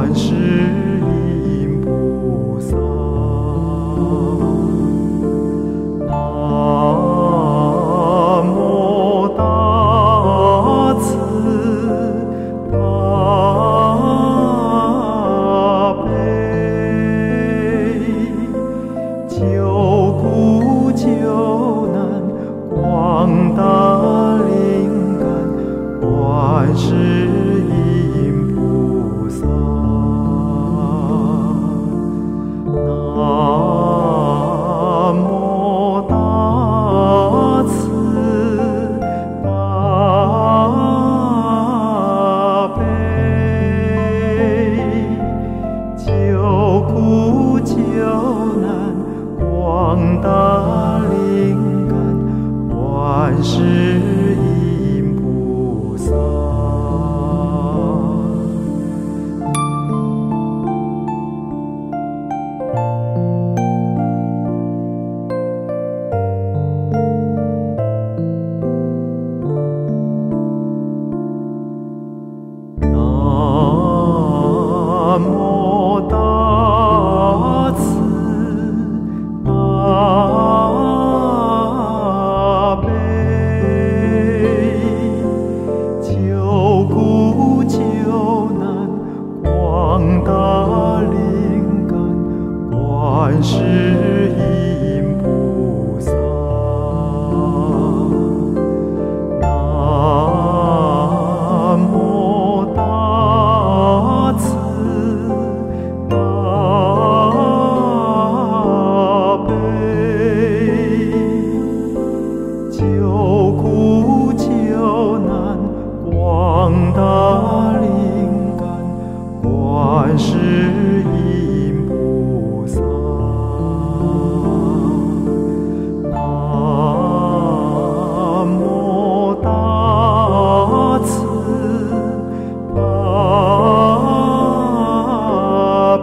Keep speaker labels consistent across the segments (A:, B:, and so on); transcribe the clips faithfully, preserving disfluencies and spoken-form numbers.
A: 观世音菩萨。南无大慈大悲救苦救难广大灵感观世音菩萨。南无大慈大悲救苦救难广大灵感观世音菩萨。南无大慈大悲救苦救难广大灵感观世音菩萨。南无大慈大悲救苦救难广大灵感观世音菩萨。南无大慈大悲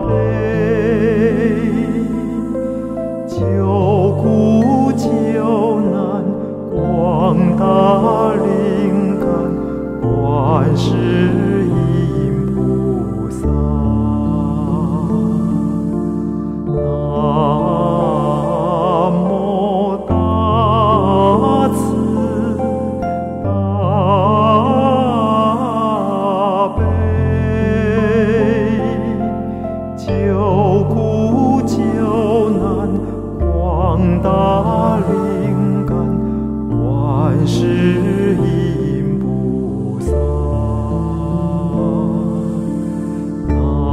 A: 救苦救难广大灵感观世音菩萨。南无大慈大悲救苦救难广大灵感观世音菩萨。南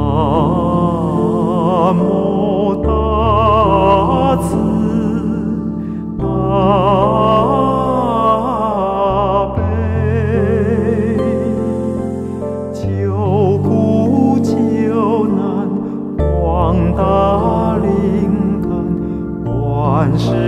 A: 无大慈大悲救苦救难广大灵感观世